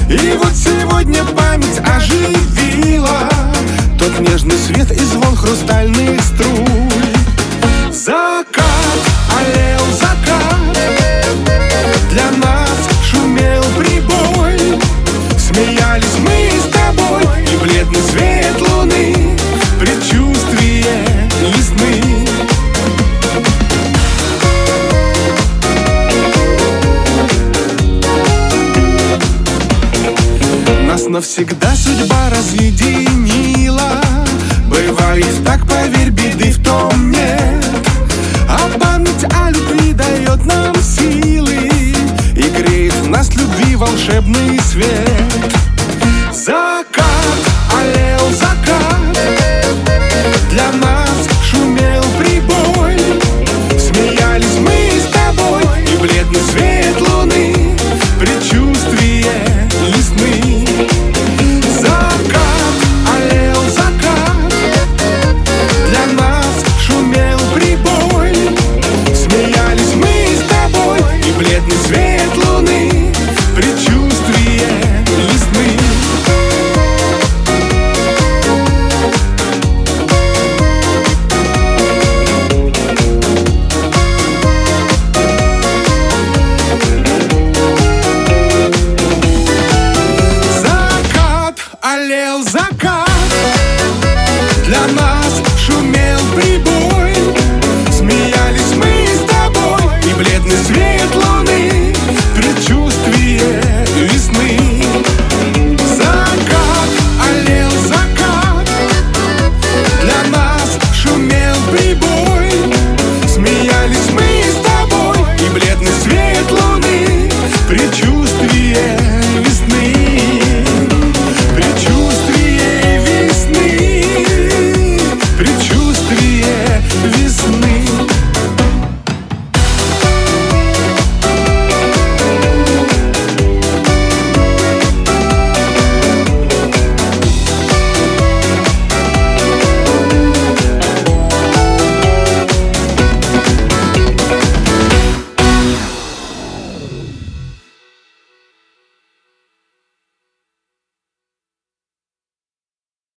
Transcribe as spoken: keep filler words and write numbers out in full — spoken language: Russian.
И вот сегодня память оживила тот нежный свет и звон хрустальных струй. Закат, аллел закат, для нас шумел прибой. Смеялись мы с тобой, и бледный свет луны, предчувствие весны. Нас навсегда судьба разъединила. Бывает так, поверь, беды в том нет. А память о любви дает нам силы и греет в нас любви волшебный свет.